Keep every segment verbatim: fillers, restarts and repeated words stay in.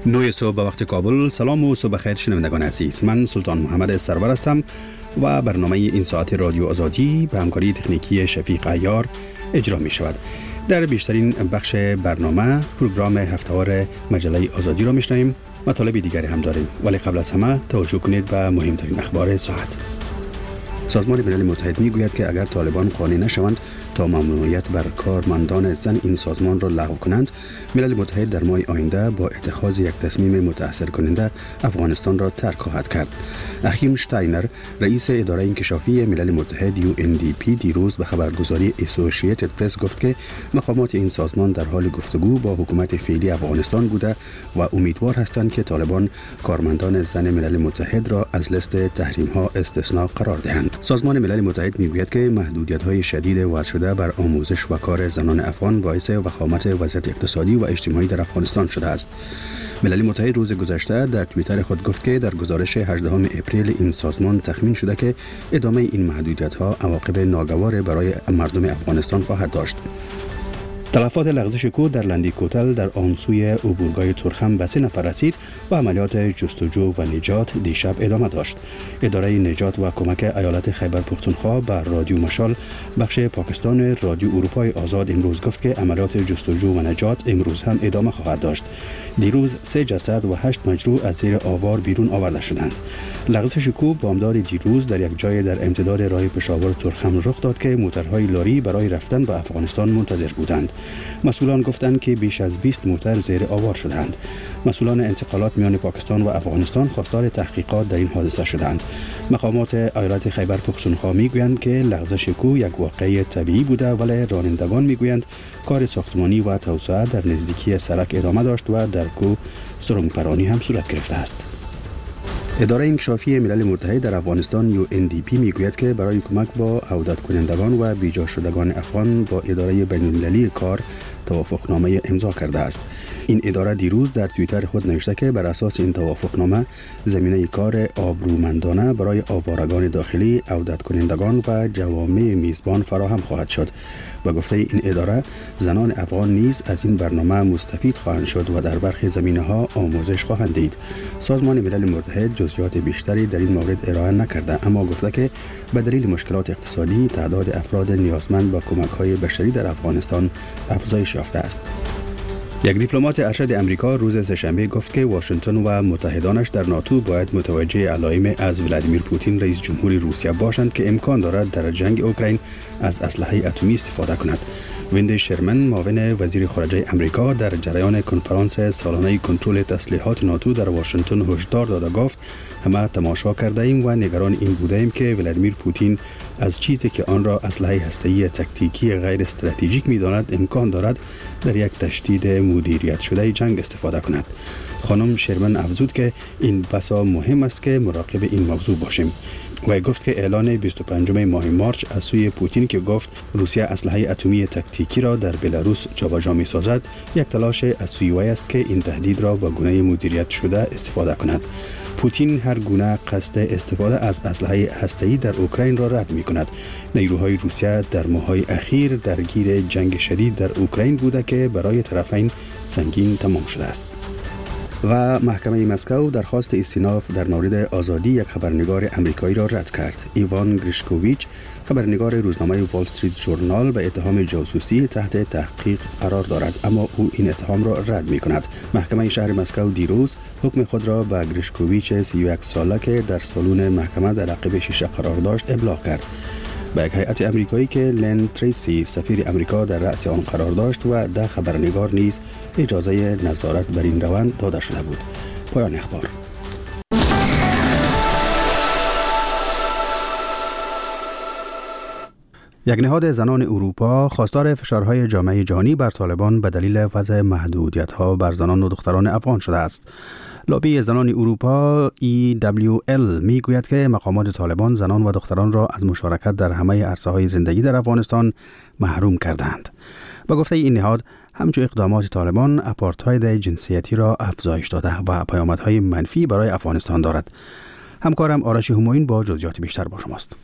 نوی صبح به وقت کابل. سلام و صبح خیر شنوندگان عزیز. من سلطان محمد سرور هستم و برنامه این ساعت رادیو آزادی به همکاری تکنیکی شفیق عیار اجرا می شود. در بیشترین بخش برنامه پروگرام هفته‌وار مجله آزادی را میشنویم. مطالب دیگری هم داریم، ولی قبل از همه توجه کنید به مهمترین اخبار ساعت. سازمان ملل متحد میگوید که اگر طالبان قانع نشوند تا ممنوعیت بر کارمندان زن این سازمان را لغو کنند، ملل متحد در ماه آینده با اتخاذ یک تصمیم متأثر کننده افغانستان را ترک خواهد کرد. اخیم شتاینر، رئیس اداره انکشافی ملل متحد یو ان دی پی، دیروز به خبرگزاری اسوسییتد پرس گفت که مقامات این سازمان در حال گفتگو با حکومت فعلی افغانستان بوده و امیدوار هستند که طالبان کارمندان زن ملل متحد را از لیست تحریم‌ها استثناء قرار دهند. سازمان ملل متحد میگوید که محدودیت‌های شدید وضع شده بر آموزش و کار زنان افغان باعث وخامت وضعیت اقتصادی و اجتماعی در افغانستان شده است. ملل متحد روز گذشته در توییتر خود گفت که در گزارش هجدهم اپریل این سازمان تخمین شده که ادامه این محدودیت‌ها عواقب ناگوار برای مردم افغانستان خواهد داشت. تلفات لغزش کود در لندی کوتل در آن سوی عبورگاه ترخم به سه نفر رسید و عملیات جستجو و نجات دیشب ادامه داشت. اداره نجات و کمک ایالت خیبر پختونخوا به رادیو مشال بخش پاکستان رادیو اروپای آزاد امروز گفت که عملیات جستجو و نجات امروز هم ادامه خواهد داشت. دیروز سه جسد و هشت مجروح از زیر آوار بیرون آورده شدند. لغزش کوه بامداد دیروز در یک جای در امتداد راه پشاور ترخم رخ داد که موترهای لاری برای رفتن به افغانستان منتظر بودند. مسئولان گفتند که بیش از بیست موتر زیر آوار شدند. مسئولان انتقالات میان پاکستان و افغانستان خواستار تحقیقات در این حادثه شدند. مقامات ایالت خیبر پختونخوا میگویند که لغزش کوه یک واقعه طبیعی بوده، ولی رانندگان میگویند کار ساختمانی و توسعه در نزدیکی سرک ادامه داشت و در کوه سرنگ‌پرانی هم صورت گرفته است. اداره انکشافی ملل متحد در افغانستان یو ان دی پی میگوید که برای کمک با عودت کنندگان و بیجا شدگان افغان با اداره بین‌المللی کار توافقنامه امضا کرده است. این اداره دیروز در توییتر خود نوشته که بر اساس این توافقنامه زمینه کار آبرومندانه برای آوارگان داخلی، عودت کنندگان و جوامع میزبان فراهم خواهد شد. و گفته این اداره زنان افغان نیز از این برنامه مستفید خواهند شد و در برخی زمینه‌ها آموزش خواهند دید. سازمان ملل متحد جزئیات بیشتری در این مورد ارائه نکرده، اما گفته که به دلیل مشکلات اقتصادی تعداد افراد نیازمند به کمک‌های بشری در افغانستان افزایش یافته است. یک دیپلمات ارشد امریکا روز سه‌شنبه گفت که واشنگتن و متحدانش در ناتو باید متوجه علائم از ولادیمیر پوتین رئیس جمهور روسیه باشند که امکان دارد در جنگ اوکراین از اسلحه اتمی استفاده کند. ویندی شرمن، معاون وزیر خارجه امریکا، در جریان کنفرانس سالانه کنترل تسلیحات ناتو در واشنگتن هشدار داده گفت همه تماشا کرده ایم و نگران این بوده ایم که ولادیمیر پوتین از چیزی که آن را اسلحه هسته‌ای تاکتیکی غیر استراتژیک می‌داند امکان دارد در یک تشدید مدیریت شده جنگ استفاده کند. خانم شرمن افزود که این بسا مهم است که مراقب این موضوع باشیم. و گفت که اعلان بیست و پنجم ماه مارچ از سوی پوتین که گفت روسیه اسلحه اتمی تاکتیکی را در بلاروس جابجا می‌سازد یک تلاش از سوی وی است که این تهدید را با گونه مدیریت شده استفاده کند. پوتین هر گونه قصد استفاده از اسلحه هسته‌ای در اوکراین را رد می‌کند. نیروهای روسیه در ماه‌های اخیر درگیر جنگ شدید در اوکراین بوده که برای طرفین سنگین تمام شده است. و محکمه مسکو درخواست استیناف در مورد آزادی یک خبرنگار امریکایی را رد کرد. ایوان گریشکوویچ، خبرنگار روزنامه وال استریت ژورنال، به اتهام جاسوسی تحت تحقیق قرار دارد، اما او این اتهام را رد می کند. محکمه شهر مسکو دیروز حکم خود را به گریشکوویچ سی و یک ساله که در سالن محکمه در عقب شیشه قرار داشت ابلاغ کرد. به یک هیئت امریکایی که لن تریسی سفیر امریکا در رأس آن قرار داشت و ده خبرنگار نیز اجازه نظارت بر این روند داده شده بود. پایان اخبار. یک نهاد زنان اروپا خواستار فشارهای جامعه جهانی بر طالبان به دلیل وضع محدودیت‌ها بر زنان و دختران افغان شده است. لابی زنان اروپا ای دبلیو ال میگوید که مقامات طالبان زنان و دختران را از مشارکت در همه عرصه‌های زندگی در افغانستان محروم کردند. با گفته این نهاد، همچون اقدامات طالبان آپارتاید جنسیتی را افزایش داده و پیامدهای منفی برای افغانستان دارد. همکارم آرش همایون با جزئیات بیشتر با شماست.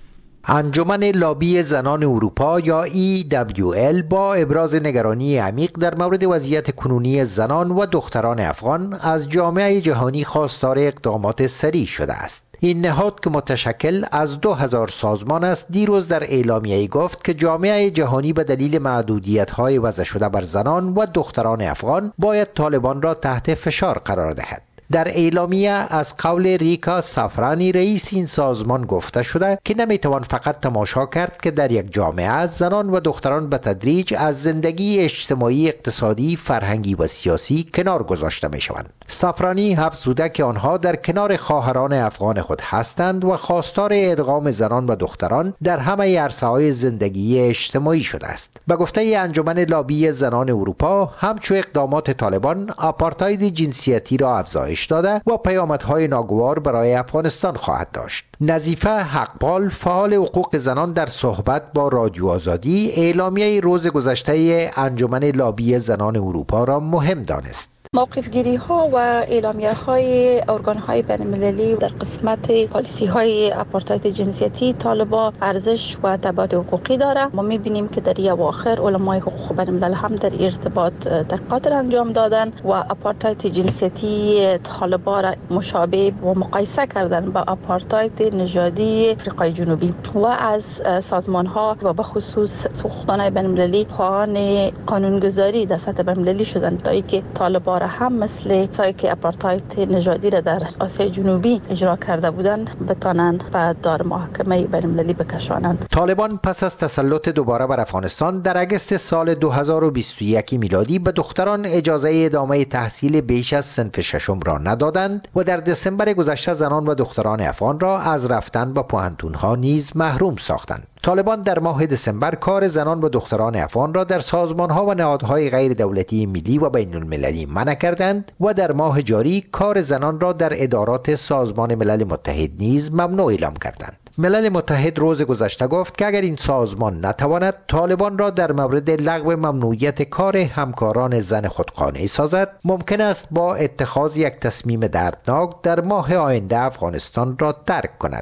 انجمن لابی زنان اروپا یا ای دبلیو ال با ابراز نگرانی عمیق در مورد وضعیت کنونی زنان و دختران افغان از جامعه جهانی خواستار اقدامات سریع شده است. این نهاد که متشکل از دو هزار سازمان است دیروز در اعلامیه‌ای گفت که جامعه جهانی به دلیل محدودیت‌های وضع شده بر زنان و دختران افغان باید طالبان را تحت فشار قرار دهد. در اعلامیه از قول ریکا سافرانی رئیس این سازمان گفته شده که نمیتوان فقط تماشا کرد که در یک جامعه زنان و دختران به تدریج از زندگی اجتماعی، اقتصادی، فرهنگی و سیاسی کنار گذاشته می شوند. سافرانی افزوده که آنها در کنار خواهران افغان خود هستند و خواستار ادغام زنان و دختران در همه عرصه‌های زندگی اجتماعی شده است. به گفته انجمن لابی زنان اروپا، همچون اقدامات طالبان آپارتاید جنسیتی را افزایش داده و پیامدهای ناگوار برای افغانستان خواهد داشت. نظیفه حقپال، فعال حقوق زنان، در صحبت با رادیو آزادی اعلامیه روز گذشته انجمن لابی زنان اروپا را مهم دانست. موقف گیری ها و اعلامیه های ارگان های بین المللی در قسمت پالیسی های آپارتاید جنسیتی طالبان ارزش و تبعات حقوقی داره. ما میبینیم که در اواخر علمای حقوق بین الملل هم در ارتباط تحقیقات انجام دادن و آپارتاید جنسیتی طالبان را مشابه و مقایسه کردن با آپارتاید نژادی آفریقای جنوبی و از سازمان ها و به خصوص سازمان بین المللی خواهان قانونگذاری در سطح بین المللی شدن تا اینکه طالبان هم مثل سایی که آپارتاید نژادی را در آسیای جنوبی اجرا کرده بودند بتانند و دار محاکمه بین المللی بکشانند. طالبان پس از تسلط دوباره بر افغانستان در اگست سال دو هزار و بیست و یک میلادی به دختران اجازه ادامه تحصیل بیش از صنف ششم را ندادند و در دسامبر گذشته زنان و دختران افغان را از رفتن به پوهنتون‌ها نیز محروم ساختند. طالبان در ماه دسامبر کار زنان و دختران افغان را در سازمان‌ها و نهادهای غیر دولتی ملی و بین المللی منع کردند و در ماه جاری کار زنان را در ادارات سازمان ملل متحد نیز ممنوع اعلام کردند. ملل متحد روز گذشته گفت که اگر این سازمان نتواند طالبان را در مورد لغو ممنوعیت کار همکاران زن خود قانع سازد، ممکن است با اتخاذ یک تصمیم دردناک در ماه آینده افغانستان را ترک کند.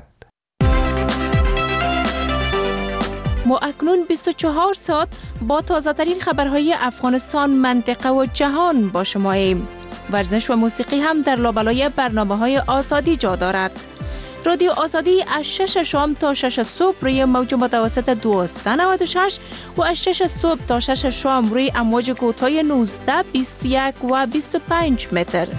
ما اکنون بیست و چهار ساعت با تازه ترین خبرهای افغانستان، منطقه و جهان با شماییم. ورزش و موسیقی هم در لابلای برنامه‌های آزادی جا دارد. رادیو آزادی از شش شام تا شش صبح روی موج متوسط دویست و نود و شش و از شش صبح تا شش شام روی امواج کوتاه نوزده، بیست و یک و بیست و پنج متر.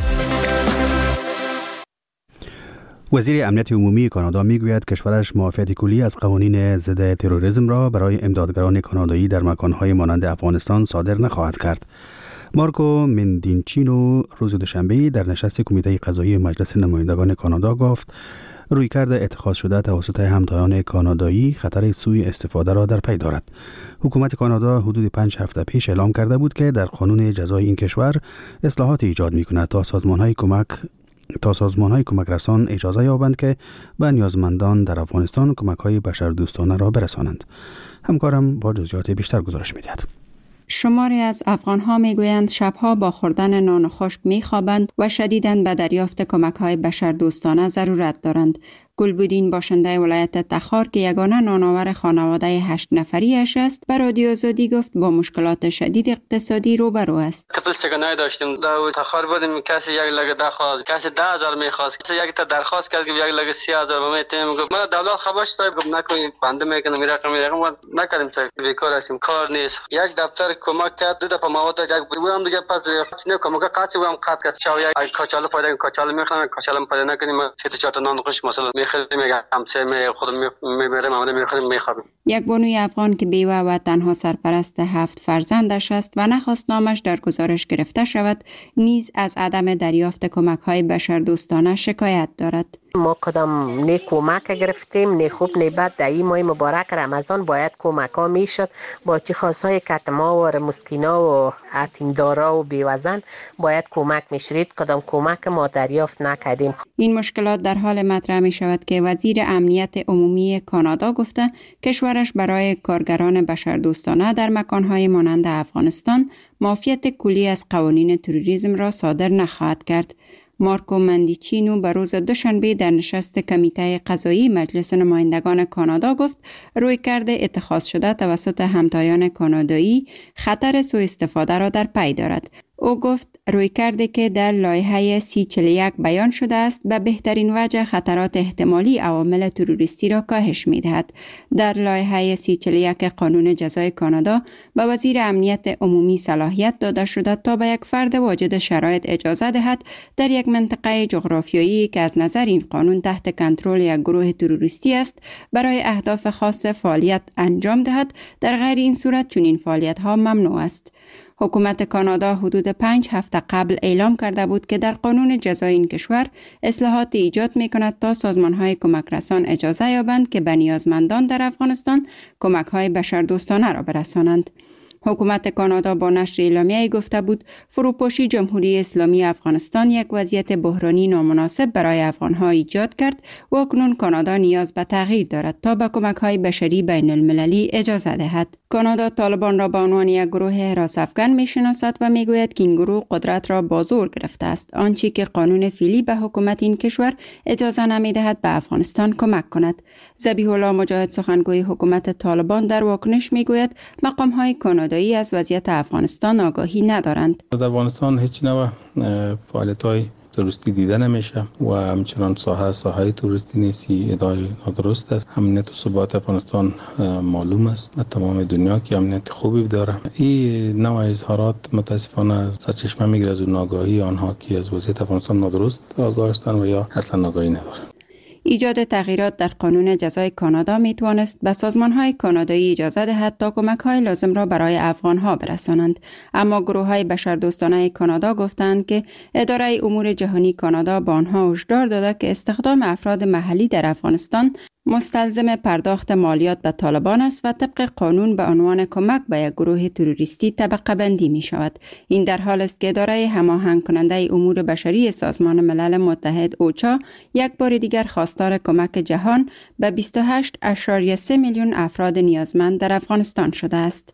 وزیر امنیت عمومی کانادا میگوید کشورش معافیت کلی از قوانین ضد تروریسم را برای امدادگران کانادایی در مکانهای مانند افغانستان صادر نخواهد کرد. مارکو مندینچینو روز دوشنبه در نشست کمیته قضایی مجلس نمایندگان کانادا گفت رویکرد اتخاذ شده توسط همتایان کانادایی خطر سوء استفاده را در پی دارد. حکومت کانادا حدود پنج هفته پیش اعلام کرده بود که در قانون جزای این کشور اصلاحات ایجاد می‌کند تا سازمان‌های کمک تا سازمان‌های کمک رسان اجازه یابند که به نیازمندان در افغانستان کمک‌های بشردوستانه را برسانند. همکارم با جزئیات بیشتر گزارش می‌دهد. شماری از افغان‌ها می‌گویند شب‌ها با خوردن نان خشک می‌خوابند و شدیداً به دریافت کمک‌های بشردوستانه ضرورت دارند. گلبودین باشنده ولایت تخار که یگانه نانآور خانواده هشت نفریش است، به رادیو آزادی گفت با مشکلات شدید اقتصادی روبرو است. قبل چگونه داشتیم در تخار بودیم، کسی یک لگه درخواست، کسی ده هزار می‌خواست، کسی یک تا درخواست کرد که یک لگه سی هزار به من گفت من دولت خبرش داد گفت نکنید بنده میکنم رقم رقم نکردیم تا بیکار هستیم، کار نیست. یک دفتر کمک کرد دو تا مواد یک بودم دیگه پس نه کمک قاطی بودم قطع کرد چاو یک کاچاله پیدا کاچاله میخوام کاچاله پیدا نکنیم سه تا چهار تا نان خوش مثلا یک بانوی افغان که بیوه و تنها سرپرست هفت فرزندش است و نخواست نامش در گزارش گرفته شود، نیز از عدم دریافت کمک‌های بشردوستانه شکایت دارد. ما کدام نه کمک گرفتیم، نه خوب نه بد. در این ماه مبارک رمضان باید کمک ها میشد. با چی خواستهای کتما و مسکینا و یتیمدارا و بیوزن باید کمک میشرید، کدام کمک ما دریافت نکردیم. این مشکلات در حال مطرح می شود که وزیر امنیت عمومی کانادا گفته کشورش برای کارگران بشردوستانه در مکانهای مانند افغانستان معافیت کلی از قوانین تروریسم را صادر نخواهد کرد. مارکو مندیچینو به روز دوشنبه در نشست کمیته قضایی مجلس نمایندگان کانادا گفت رویکرد اتخاذ شده توسط همتایان کانادایی خطر سوء استفاده را در پی دارد. او گفت رویکردی که در لایحه سی چهل و یک بیان شده است به بهترین وجه خطرات احتمالی عوامل تروریستی را کاهش می دهد. در لایحه سی چهل و یک قانون جزای کانادا به وزیر امنیت عمومی صلاحیت داده شده تا به یک فرد واجد شرایط اجازه دهد در یک منطقه جغرافیایی که از نظر این قانون تحت کنترل یک گروه تروریستی است برای اهداف خاص فعالیت انجام دهد. در غیر این صورت چنین فعالیت ها ممنوع است. حکومت کانادا حدود پنج هفته قبل اعلام کرده بود که در قانون جزای این کشور اصلاحات ایجاد می کند تا سازمان‌های کمک رسان اجازه یابند که به نیازمندان در افغانستان کمک‌های بشردوستانه را برسانند. حکومت کانادا با نشر اعلامیه‌ای گفته بود فروپاشی جمهوری اسلامی افغانستان یک وضعیت بحرانی نامناسب برای افغان‌ها ایجاد کرد و اکنون کانادا نیاز به تغییر دارد تا به کمک‌های بشری بین المللی اجازه دهد. کانادا طالبان را به عنوان یک گروه حراس افغان می‌شناسد و می‌گوید که این گروه قدرت را با زور گرفته است، آنچه که قانون فعلی به حکومت این کشور اجازه نمی‌دهد به افغانستان کمک کند. ذبیح الله مجاهد سخنگوی حکومت طالبان در واکنش می‌گوید مقام‌های کانادایی از وضعیت افغانستان آگاهی ندارند. در افغانستان هیچ نوع فعالیت‌های تروریستی دیده نمیشه و همچنان ساحه ساحه تروریستی نیستی، ادعای نادرست است. امنیت و ثبات افغانستان معلوم است به تمام دنیا که امنیت خوبی داره. این نوع اظهارات متاسفانه سرچشمه میگیره از ناآگاهی آنها که از وضعیت افغانستان نادرست آگاه هستند و یا اصلا آگاهی ندارند. ایجاد تغییرات در قانون جزای کانادا می توانست به سازمان‌های کانادایی اجازه دهد تا کمک‌های لازم را برای افغان‌ها برسانند، اما گروه‌های بشردوستانه کانادا گفتند که اداره امور جهانی کانادا به آنها هشدار داده که استخدام افراد محلی در افغانستان مستلزم پرداخت مالیات به طالبان است و طبق قانون به عنوان کمک به یک گروه تروریستی طبقه بندی می شود. این در حال است که اداره هماهنگ کننده امور بشری سازمان ملل متحد اوچا یک بار دیگر خواستار کمک جهان به بیست و هشت ممیز سه میلیون افراد نیازمند در افغانستان شده است.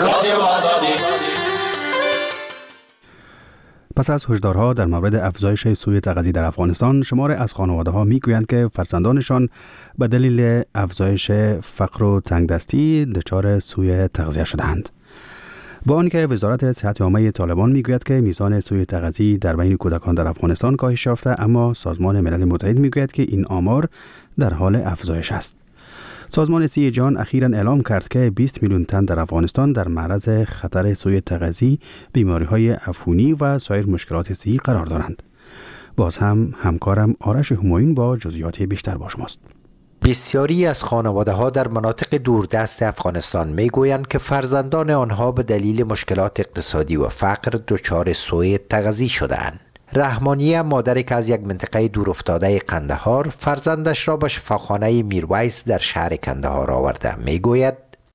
پس از هشدارها در مورد افزایش سوء تغذیه در افغانستان، شمار از خانواده‌ها می‌گویند که فرزندانشان به دلیل افزایش فقر و تنگدستی دچار سوء تغذیه شدند. با آنکه وزارت صحت عامه طالبان میگوید که میزان سوء تغذیه در بین کودکان در افغانستان کاهش یافته، اما سازمان ملل متحد میگوید که این آمار در حال افزایش است. سازمان صحت جهان اخیراً اعلام کرد که بیست میلیون تن در افغانستان در معرض خطر سوء تغذیه، بیماری‌های عفونی و سایر مشکلات صحی قرار دارند. باز هم همکارم آرش همایون با جزئیات بیشتر با شماست. بسیاری از خانواده‌ها در مناطق دوردست افغانستان میگویند که فرزندان آنها به دلیل مشکلات اقتصادی و فقر دچار سوء تغذیه شده‌اند. رحمانیه، مادری که از یک منطقه دورافتاده قندهار فرزندش را به شفاخانه میرویس در شهر قندهار آورده، میگوید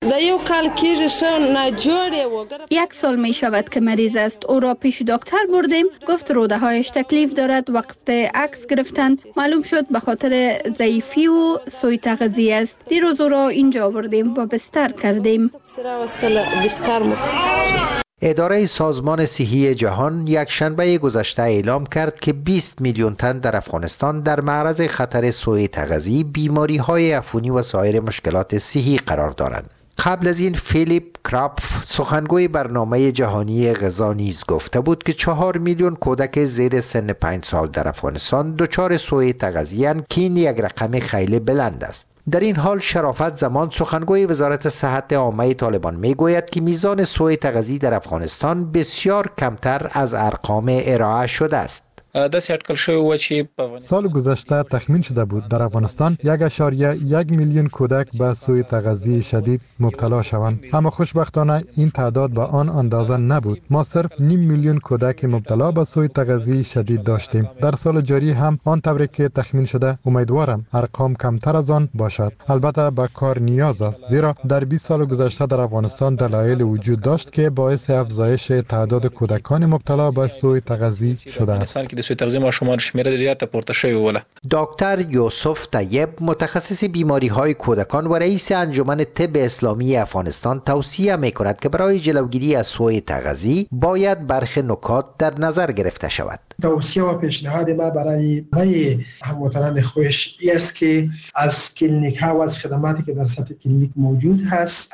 یک سال می شود که مریض است. او را پیش دکتر بردیم، گفت روده هایش تکلیف دارد. وقت عکس گرفتند معلوم شد به خاطر ضعیفی و سوء تغذیه است. دیروز او را اینجا آوردیم و بستر کردیم. اداره سازمان صحی جهان یک شنبه گذشته اعلام کرد که بیست میلیون تن در افغانستان در معرض خطر سوء تغذیه، بیماری‌های عفونی و سایر مشکلات صحی قرار دارند. قبل از این فیلیپ کراپف، سخنگوی برنامه جهانی غذا، نیز گفته بود که چهار میلیون کودک زیر سن پنج سال در افغانستان دچار سوء تغذیه اند که این یک رقم خیلی بلند است. در این حال شرافت زمان، سخنگوی وزارت صحت عامه طالبان میگوید که میزان سوء تغذیه در افغانستان بسیار کمتر از ارقام ارائه شده است. سال گذشته تخمین شده بود در افغانستان یک اشاریه یک میلیون کودک به سوء تغذیه شدید مبتلا شوند، اما خوشبختانه این تعداد به آن اندازه نبود. ما صرف نیم میلیون کودک مبتلا به سوء تغذیه شدید داشتیم. در سال جاری هم آن طوری که تخمین شده، امیدوارم ارقام کمتر از آن باشد. البته به کار نیاز است، زیرا در بیست سال گذشته در افغانستان دلایل وجود داشت که باعث افزایش تعداد کودکان مبتلا به سوء تغذیه شده است. سوء تغذیه ماشومان شمیر زیاد پورته شوی وله. دکتر یوسف طیب متخصص بیماری های کودکان و رئیس انجمن طب اسلامی افغانستان توصیه می کند که برای جلوگیری از سوء تغذیه باید برخی نکات در نظر گرفته شود. توصیه و پیشنهاد ما برای همه هموطنان خویش است که از کلینیک ها و از خدماتی که در سطح کلینیک موجود هست